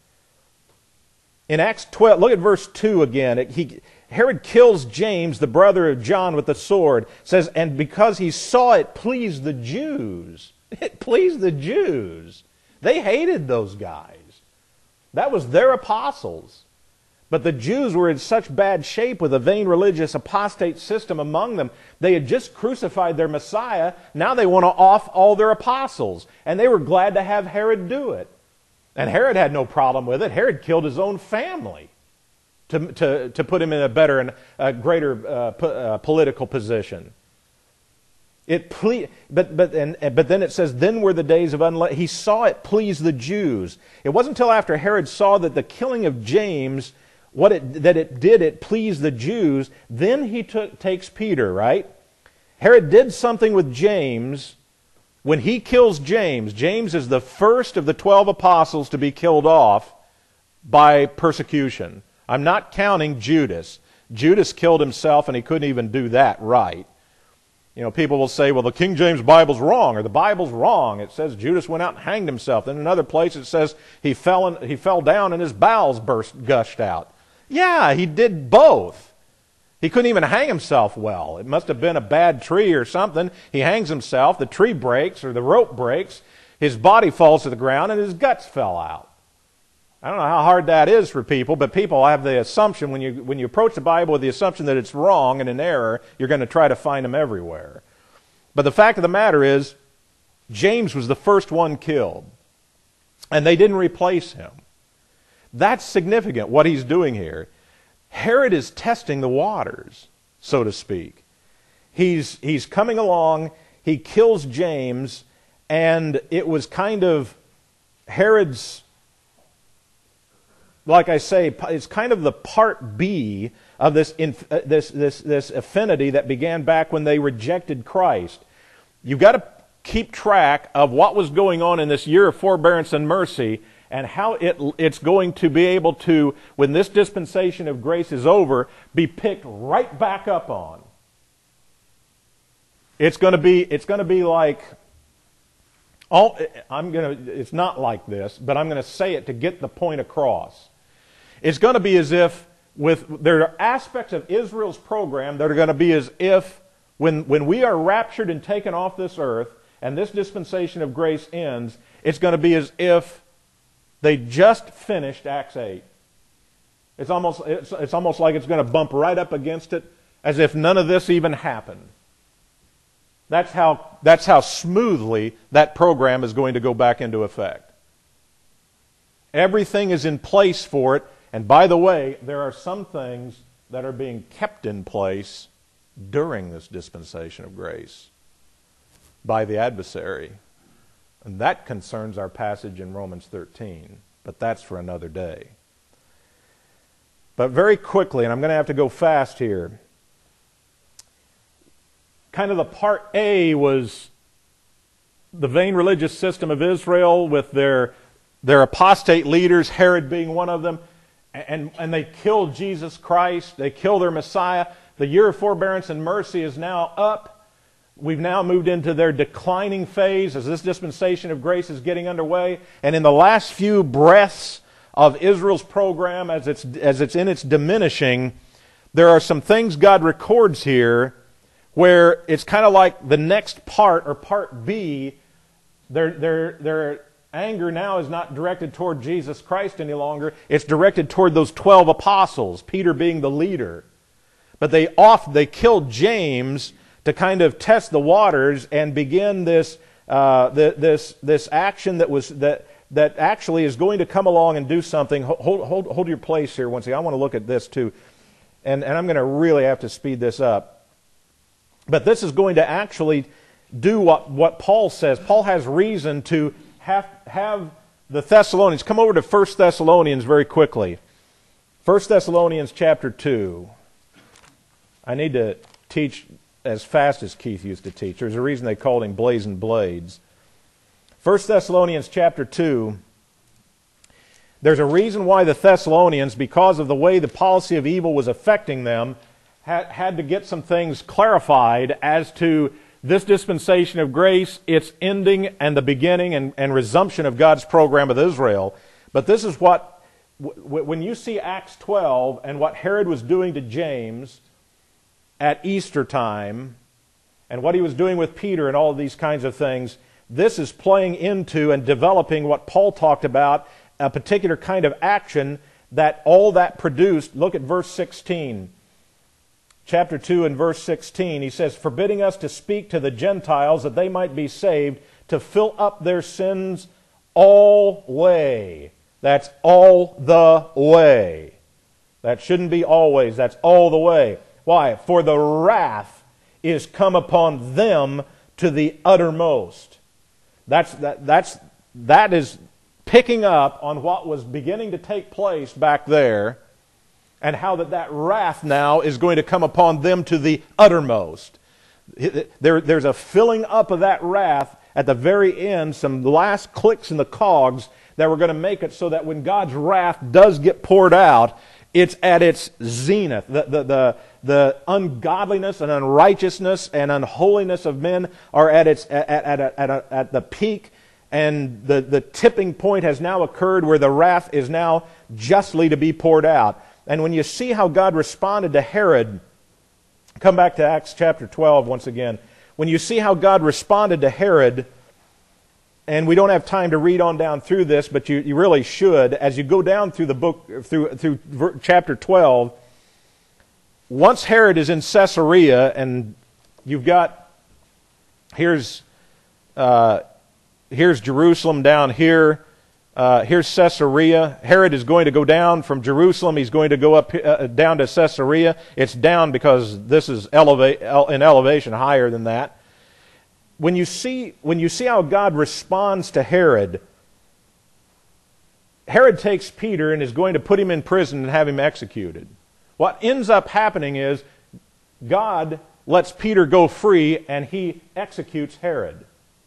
In Acts twelve, look at verse two again. It, he, Herod kills James, the brother of John, with the sword. It says, and because he saw it pleased the Jews. It pleased the Jews. They hated those guys. That was their apostles. But the Jews were in such bad shape with a vain religious apostate system among them. They had just crucified their Messiah. Now they want to off all their apostles. And they were glad to have Herod do it. And Herod had no problem with it. Herod killed his own family to, to, to put him in a better and a greater uh, po- uh, political position. It ple- but, but, and, but then it says, then were the days of unle- he saw it please the Jews. It wasn't until after Herod saw that the killing of James, what it, that it did, it pleased the Jews, then he took, takes Peter, right? Herod did something with James. When he kills James, James is the first of the twelve apostles to be killed off by persecution. I'm not counting Judas. Judas killed himself and he couldn't even do that right. You know, people will say, well, the King James Bible's wrong, or the Bible's wrong. It says Judas went out and hanged himself. Then in another place it says he fell, in, he fell down and his bowels burst, gushed out. Yeah, he did both. He couldn't even hang himself well. It must have been a bad tree or something. He hangs himself, the tree breaks or the rope breaks, his body falls to the ground and his guts fell out. I don't know how hard that is for people, but people have the assumption, when you when you approach the Bible with the assumption that it's wrong and an error, you're going to try to find them everywhere. But the fact of the matter is, James was the first one killed, and they didn't replace him. That's significant, what he's doing here. Herod is testing the waters, so to speak. He's, he's coming along, he kills James, and it was kind of Herod's, like I say, it's kind of the part B of this, uh, this, this, this affinity that began back when they rejected Christ. You've got to keep track of what was going on in this year of forbearance and mercy, and how it, it's going to be able to, when this dispensation of grace is over, be picked right back up on. It's going to be, it's going to be like, all, I'm going to, it's not like this, but I'm going to say it to get the point across. It's going to be as if, with there are aspects of Israel's program that are going to be as if, when, when we are raptured and taken off this earth, and this dispensation of grace ends, it's going to be as if they just finished Acts eight. It's almost, it's, it's almost like it's going to bump right up against it, as if none of this even happened. That's how, that's how smoothly that program is going to go back into effect. Everything is in place for it. And by the way, there are some things that are being kept in place during this dispensation of grace by the adversary. And that concerns our passage in Romans thirteen. But that's for another day. But very quickly, and I'm going to have to go fast here, kind of the part A was the vain religious system of Israel with their, their apostate leaders, Herod being one of them, and, and they killed Jesus Christ, they killed their Messiah. The year of forbearance and mercy is now up. We've now moved into their declining phase as this dispensation of grace is getting underway. And in the last few breaths of Israel's program, as it's, as it's in its diminishing, there are some things God records here where it's kind of like the next part, or part B, their, their, their anger now is not directed toward Jesus Christ any longer. It's directed toward those twelve apostles, Peter being the leader. But they off they killed James to kind of test the waters and begin this uh, the, this this action that was that that actually is going to come along and do something. Hold hold hold your place here one second. I want to look at this too, and and I'm going to really have to speed this up. But this is going to actually do what what Paul says. Paul has reason to have have the Thessalonians come over to First Thessalonians very quickly. First Thessalonians chapter two. I need to teach as fast as Keith used to teach. There's a reason they called him Blazing Blades. First Thessalonians chapter two, there's a reason why the Thessalonians, because of the way the policy of evil was affecting them, had, had to get some things clarified as to this dispensation of grace, its ending and the beginning and, and resumption of God's program with Israel. But this is what, w- when you see Acts twelve and what Herod was doing to James at Easter time, and what he was doing with Peter and all of these kinds of things, this is playing into and developing what Paul talked about, a particular kind of action that all that produced. Look at verse sixteen. Chapter two and verse sixteen. He says, forbidding us to speak to the Gentiles that they might be saved, to fill up their sins all way. That's all the way. That shouldn't be always. That's all the way. Why? For the wrath is come upon them to the uttermost. That's, that, that's, that is picking up on what was beginning to take place back there, and how that, that wrath now is going to come upon them to the uttermost. There, there's a filling up of that wrath at the very end, some last clicks in the cogs that were going to make it so that when God's wrath does get poured out, it's at its zenith. The, the, the, the ungodliness and unrighteousness and unholiness of men are at, its, at, at, at, at, at the peak. And the, the tipping point has now occurred where the wrath is now justly to be poured out. And when you see how God responded to Herod, come back to Acts chapter twelve once again. When you see how God responded to Herod, and we don't have time to read on down through this, but you, you really should, as you go down through the book, through, through chapter twelve, once Herod is in Caesarea, and you've got, here's... Uh, Here's Jerusalem down here. Uh, here's Caesarea. Herod is going to go down from Jerusalem. He's going to go up uh, down to Caesarea. It's down because this is elevate in elevation higher than that. When you see when you see how God responds to Herod, Herod takes Peter and is going to put him in prison and have him executed. What ends up happening is God lets Peter go free and he executes Herod.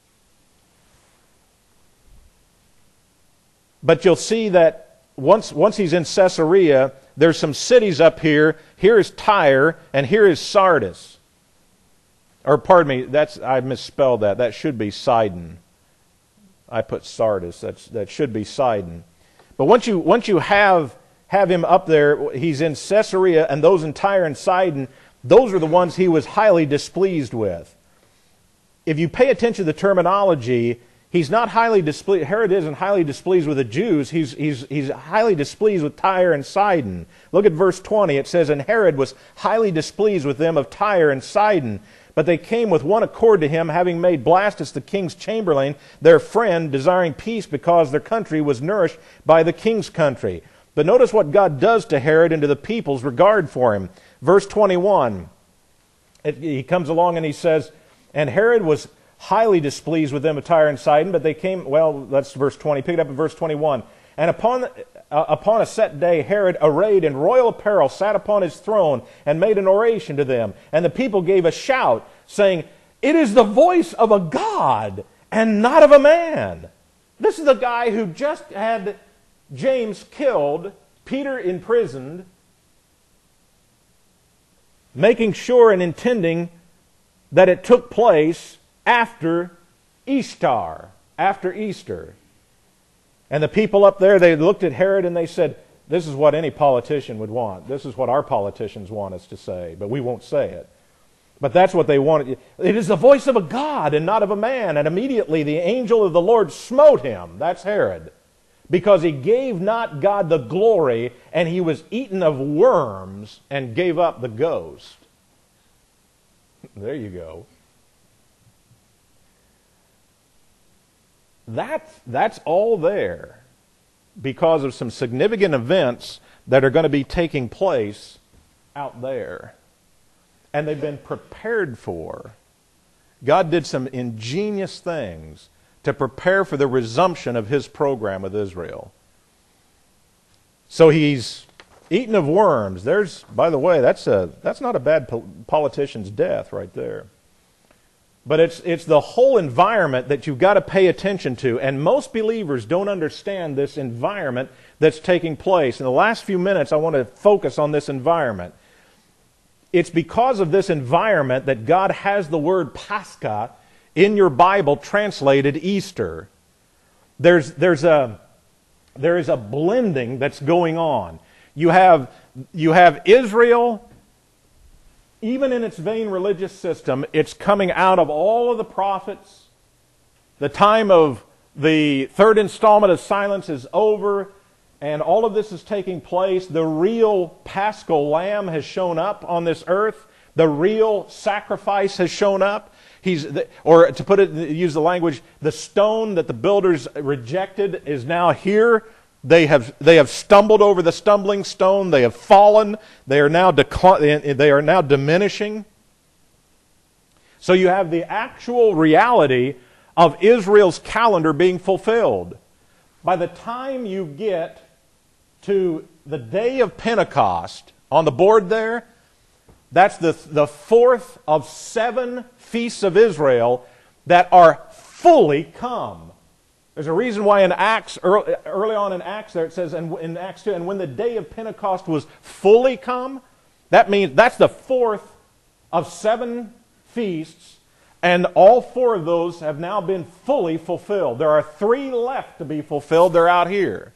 But you'll see that once, once he's in Caesarea, there's some cities up here. Here is Tyre, and here is Sardis. Or pardon me, that's I misspelled that. That should be Sidon. I put Sardis. That's, that should be Sidon. But once you, once you have, have him up there, he's in Caesarea, and those in Tyre and Sidon, those are the ones he was highly displeased with. If you pay attention to the terminology, he's not highly displeased. Herod isn't highly displeased with the Jews. He's, he's, he's highly displeased with Tyre and Sidon. Look at verse twenty. It says, and Herod was highly displeased with them of Tyre and Sidon. But they came with one accord to him, having made Blastus the king's chamberlain their friend, desiring peace because their country was nourished by the king's country. But notice what God does to Herod and to the people's regard for him. Verse twenty-one. It, he comes along and he says, and Herod was highly displeased with them of Tyre and Sidon, but they came, well, that's verse twenty. Pick it up in verse twenty-one. And upon, uh, upon a set day, Herod, arrayed in royal apparel, sat upon his throne and made an oration to them. And the people gave a shout, saying, it is the voice of a God and not of a man. This is the guy who just had James killed, Peter imprisoned, making sure and intending that it took place after Easter, after Easter. And the people up there, they looked at Herod and they said, this is what any politician would want. This is what our politicians want us to say, but we won't say it. But that's what they wanted. It is the voice of a God and not of a man. And immediately the angel of the Lord smote him, that's Herod, because he gave not God the glory, and he was eaten of worms and gave up the ghost. There you go. That's, that's all there because of some significant events that are going to be taking place out there. And they've been prepared for. God did some ingenious things to prepare for the resumption of his program with Israel. So he's eaten of worms. There's, by the way, that's a that's not a bad po- politician's death right there. But it's it's the whole environment that you've got to pay attention to, and most believers don't understand this environment that's taking place. In the last few minutes, I want to focus on this environment. It's because of this environment that God has the word Pascha in your Bible translated Easter. There's there's a there is a blending that's going on. You have you have Israel. Even in its vain religious system, it's coming out of all of the prophets. The time of the third installment of silence is over, and all of this is taking place. The real Paschal Lamb has shown up on this earth. The real sacrifice has shown up. He's, or to put it, use the language, the stone that the builders rejected is now here. They have they have stumbled over the stumbling stone. They have fallen. They are now decli- They are now diminishing. So you have the actual reality of Israel's calendar being fulfilled. By the time you get to the day of Pentecost on the board there, that's the the fourth of seven feasts of Israel that are fully come. There's a reason why in Acts, early, early on in Acts there it says, and in Acts two, and when the day of Pentecost was fully come, that means that's the fourth of seven feasts, and all four of those have now been fully fulfilled. There are three left to be fulfilled. They're out here.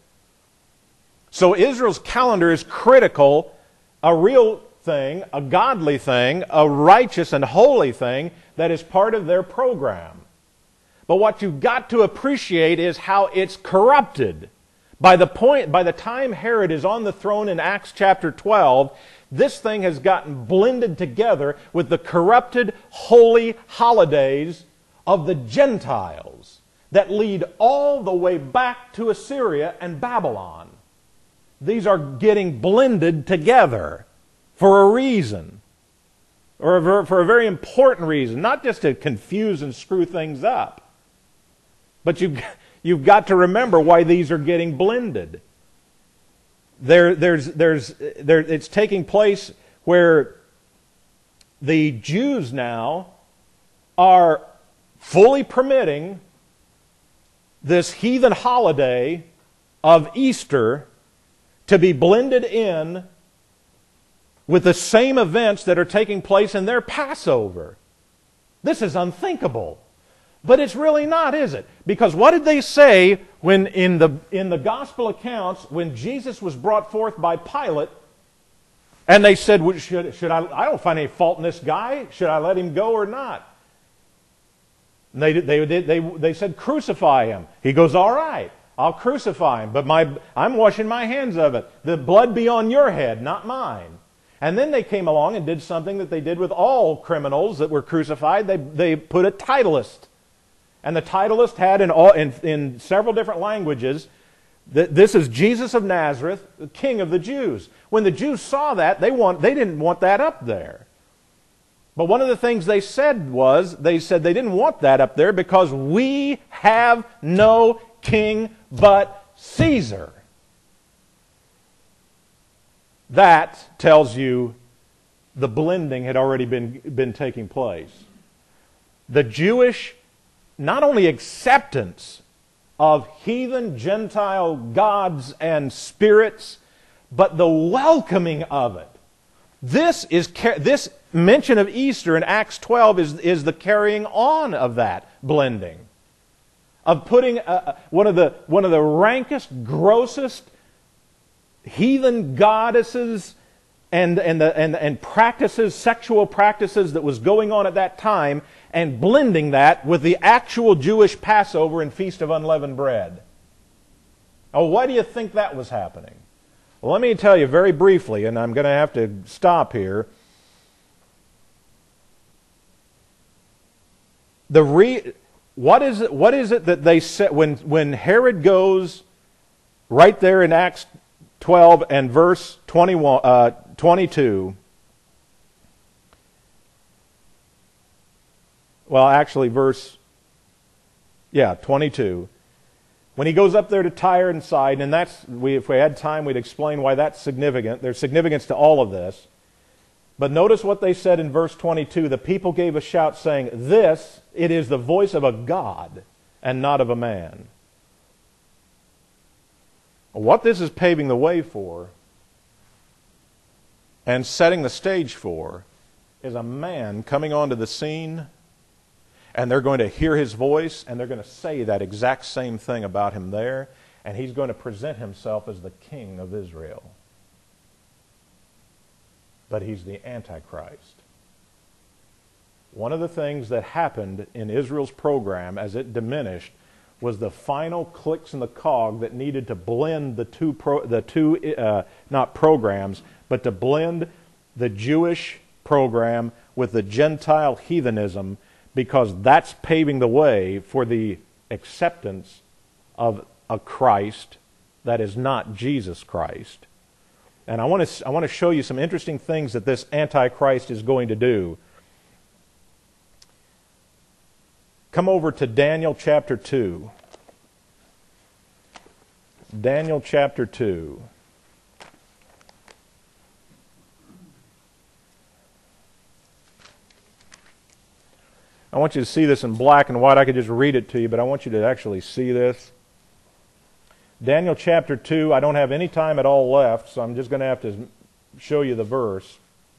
So Israel's calendar is critical, a real thing, a godly thing, a righteous and holy thing that is part of their program. But what you've got to appreciate is how it's corrupted. By the point, by the time Herod is on the throne in Acts chapter twelve, this thing has gotten blended together with the corrupted holy holidays of the Gentiles that lead all the way back to Assyria and Babylon. These are getting blended together for a reason, or for a very important reason, not just to confuse and screw things up. But you've, you've got to remember why these are getting blended. There, there's, there's, there, it's taking place where the Jews now are fully permitting this heathen holiday of Easter to be blended in with the same events that are taking place in their Passover. This is unthinkable. But it's really not, is it? Because what did they say when in the in the gospel accounts, when Jesus was brought forth by Pilate, and they said, well, should, should I, I don't find any fault in this guy. Should I let him go or not? And they, they, they, they, they said, crucify him. He goes, all right, I'll crucify him, but my, I'm washing my hands of it. The blood be on your head, not mine. And then they came along and did something that they did with all criminals that were crucified. They, they put a titleist. And the titleist had in, all, in, in several different languages, that this is Jesus of Nazareth, the King of the Jews. When the Jews saw that, they, want, they didn't want that up there. But one of the things they said was, they said they didn't want that up there because we have no king but Caesar. That tells you the blending had already been, been taking place. The Jewish not only acceptance of heathen Gentile gods and spirits, but the welcoming of it. This is this mention of Easter in Acts twelve is, is the carrying on of that blending, of putting uh, one of the one of the rankest, grossest heathen goddesses and and the and and practices, sexual practices that was going on at that time, and blending that with the actual Jewish Passover and Feast of Unleavened Bread. Oh, why do you think that was happening? Well, let me tell you very briefly, and I'm going to have to stop here. The re, what is it? What is it that they said when when Herod goes right there in Acts twelve and verse twenty-one, uh, twenty-two? Well, actually, verse, yeah, twenty-two. When he goes up there to Tyre and Sidon, and that's, we, if we had time, we'd explain why that's significant. There's significance to all of this. But notice what they said in verse twenty-two. The people gave a shout saying, "This, it is the voice of a God and not of a man." What this is paving the way for and setting the stage for is a man coming onto the scene, and they're going to hear his voice, and they're going to say that exact same thing about him there, and he's going to present himself as the king of Israel. But he's the Antichrist. One of the things that happened in Israel's program as it diminished was the final clicks in the cog that needed to blend the two, pro, the two uh, not programs, but to blend the Jewish program with the Gentile heathenism, because that's paving the way for the acceptance of a Christ that is not Jesus Christ. And I want to I want to show you some interesting things that this Antichrist is going to do. Come over to Daniel chapter two. Daniel chapter two. I want you to see this in black and white. I could just read it to you, but I want you to actually see this. Daniel chapter two, I don't have any time at all left, so I'm just going to have to show you the verse.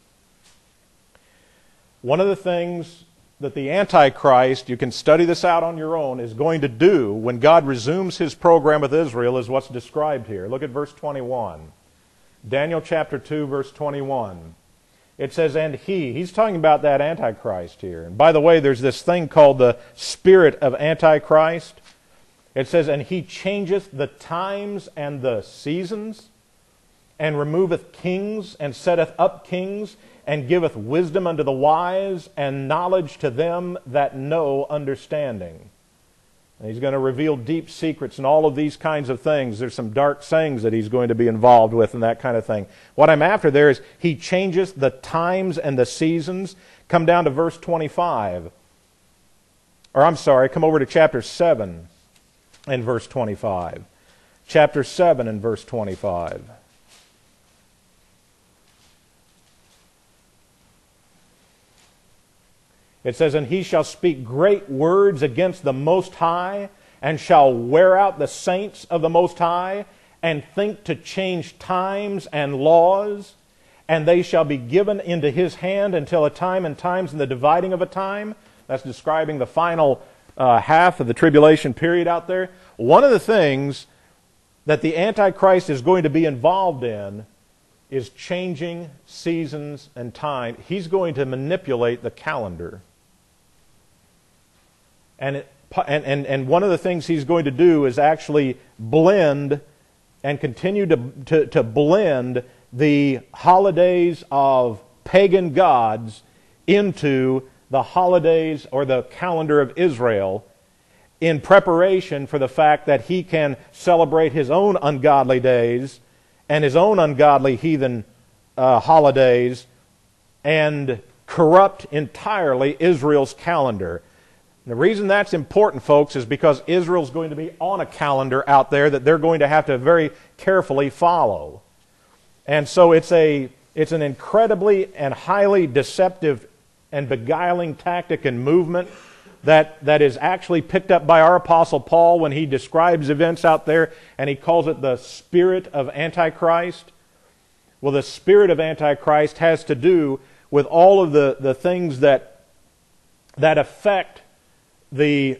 One of the things that the Antichrist, you can study this out on your own, is going to do when God resumes his program with Israel is what's described here. Look at verse twenty-one. Daniel chapter two, verse twenty-one. It says, and he, he's talking about that Antichrist here. And by the way, there's this thing called the spirit of Antichrist. It says, and he changeth the times and the seasons, and removeth kings, and setteth up kings, and giveth wisdom unto the wise, and knowledge to them that know understanding. And he's going to reveal deep secrets and all of these kinds of things. There's some dark sayings that he's going to be involved with and that kind of thing. What I'm after there is he changeth the times and the seasons. Come down to verse twenty-five. Or I'm sorry, come over to chapter seven and verse twenty-five. Chapter seven and verse twenty-five. It says, and he shall speak great words against the Most High, and shall wear out the saints of the Most High, and think to change times and laws, and they shall be given into his hand until a time and times in the dividing of a time. That's describing the final uh, half of the tribulation period out there. One of the things that the Antichrist is going to be involved in is changing seasons and time. He's going to manipulate the calendar. And, it, and, and, and one of the things he's going to do is actually blend and continue to, to, to blend the holidays of pagan gods into the holidays or the calendar of Israel, in preparation for the fact that he can celebrate his own ungodly days and his own ungodly heathen uh, holidays and corrupt entirely Israel's calendar. And the reason that's important, folks, is because Israel's going to be on a calendar out there that they're going to have to very carefully follow. And so it's a it's an incredibly and highly deceptive and beguiling tactic and movement that, that is actually picked up by our Apostle Paul when he describes events out there, and he calls it the spirit of Antichrist. Well, the spirit of Antichrist has to do with all of the, the things that, that affect the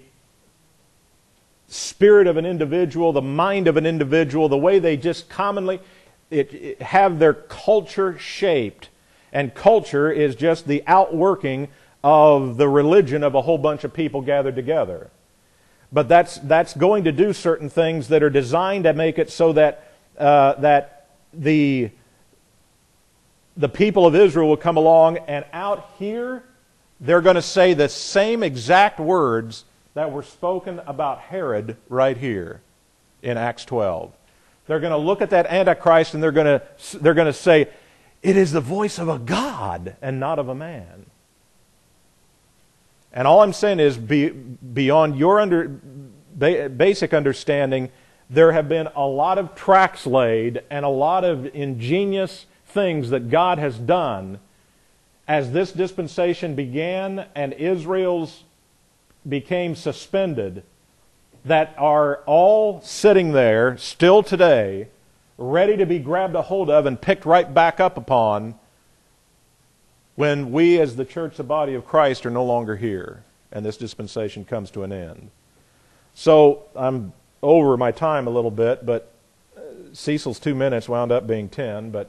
spirit of an individual, the mind of an individual, the way they just commonly it, it have their culture shaped. And culture is just the outworking of the religion of a whole bunch of people gathered together. But that's that's going to do certain things that are designed to make it so that uh, that the the people of Israel will come along, and out here they're going to say the same exact words that were spoken about Herod right here in Acts twelve. They're going to look at that Antichrist and they're going to they're going to say, it is the voice of a God and not of a man. And all I'm saying is, be, beyond your under ba- basic understanding, there have been a lot of tracks laid and a lot of ingenious things that God has done as this dispensation began and Israel's became suspended, that are all sitting there still today, ready to be grabbed a hold of and picked right back up upon when we as the church, the body of Christ, are no longer here and this dispensation comes to an end. So I'm over my time a little bit, but Cecil's two minutes wound up being ten, but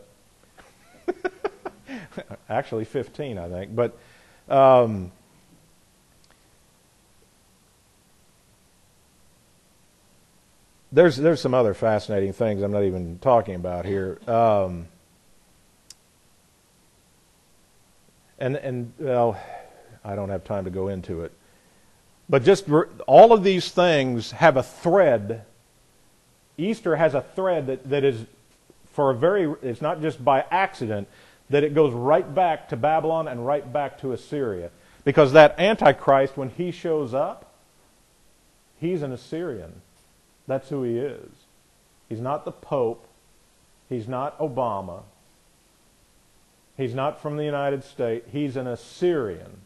actually fifteen, I think. But um, there's there's some other fascinating things I'm not even talking about here. Um, and and well, I don't have time to go into it. But just re- all of these things have a thread. Easter has a thread that, that is for a very, it's not just by accident, that it goes right back to Babylon and right back to Assyria. Because that Antichrist, when he shows up, he's an Assyrian. That's who he is. He's not the Pope. He's not Obama. He's not from the United States. He's an Assyrian.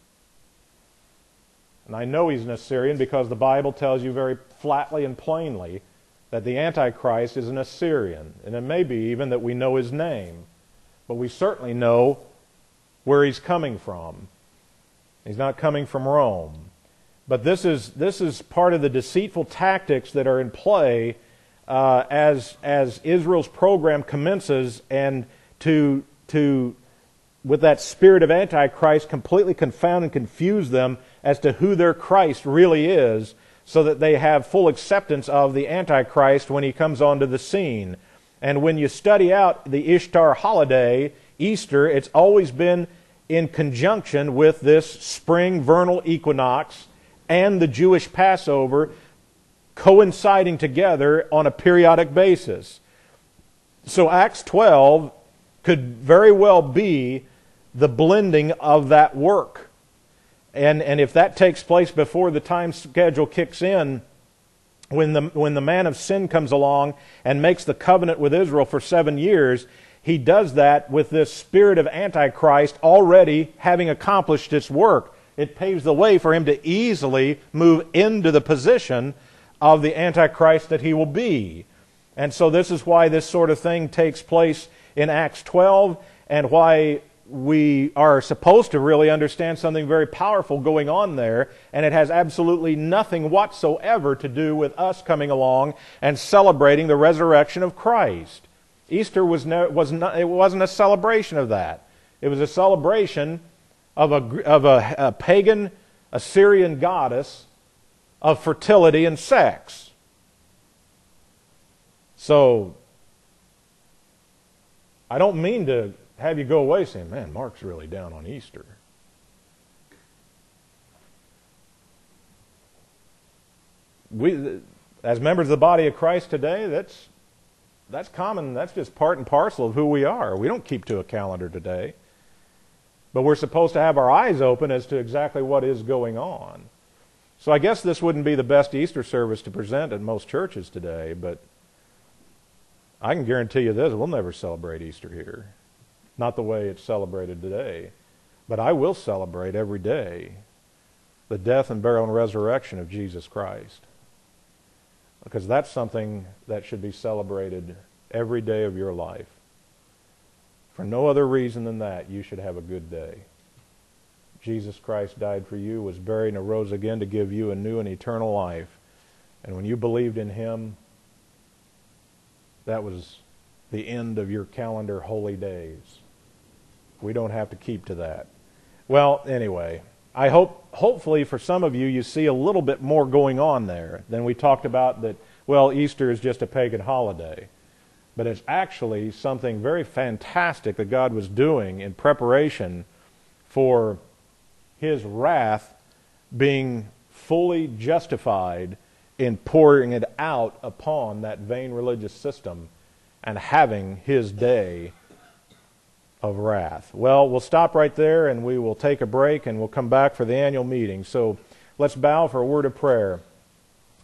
And I know he's an Assyrian because the Bible tells you very flatly and plainly that the Antichrist is an Assyrian. And it may be even that we know his name. But we certainly know where he's coming from. He's not coming from Rome. But this is this is part of the deceitful tactics that are in play uh, as as Israel's program commences, and to to with that spirit of Antichrist completely confound and confuse them as to who their Christ really is, so that they have full acceptance of the Antichrist when he comes onto the scene. And when you study out the Ishtar holiday, Easter, it's always been in conjunction with this spring vernal equinox and the Jewish Passover coinciding together on a periodic basis. So Acts twelve could very well be the blending of that work. And and if that takes place before the time schedule kicks in, when the when the man of sin comes along and makes the covenant with Israel for seven years, he does that with this spirit of Antichrist already having accomplished its work. It paves the way for him to easily move into the position of the Antichrist that he will be. And so this is why this sort of thing takes place in Acts twelve, and why we are supposed to really understand something very powerful going on there, and it has absolutely nothing whatsoever to do with us coming along and celebrating the resurrection of Christ. Easter was no, was not, it wasn't a celebration of that. It was a celebration of a of a, a pagan Assyrian goddess of fertility and sex. So I don't mean to have you go away saying, man, Mark's really down on Easter. We, as members of the body of Christ today, that's that's common. That's just part and parcel of who we are. We don't keep to a calendar today. But we're supposed to have our eyes open as to exactly what is going on. So I guess this wouldn't be the best Easter service to present at most churches today, but I can guarantee you this, we'll never celebrate Easter here. Not the way it's celebrated today. But I will celebrate every day the death and burial and resurrection of Jesus Christ. Because that's something that should be celebrated every day of your life. For no other reason than that, you should have a good day. Jesus Christ died for you, was buried, and arose again to give you a new and eternal life. And when you believed in Him, that was the end of your calendar holy days. We don't have to keep to that. Well, anyway, I hope, hopefully for some of you, you see a little bit more going on there than we talked about that, well, Easter is just a pagan holiday. But it's actually something very fantastic that God was doing in preparation for His wrath being fully justified in pouring it out upon that vain religious system and having His day of wrath. Well, we'll stop right there and we will take a break and we'll come back for the annual meeting. So let's bow for a word of prayer.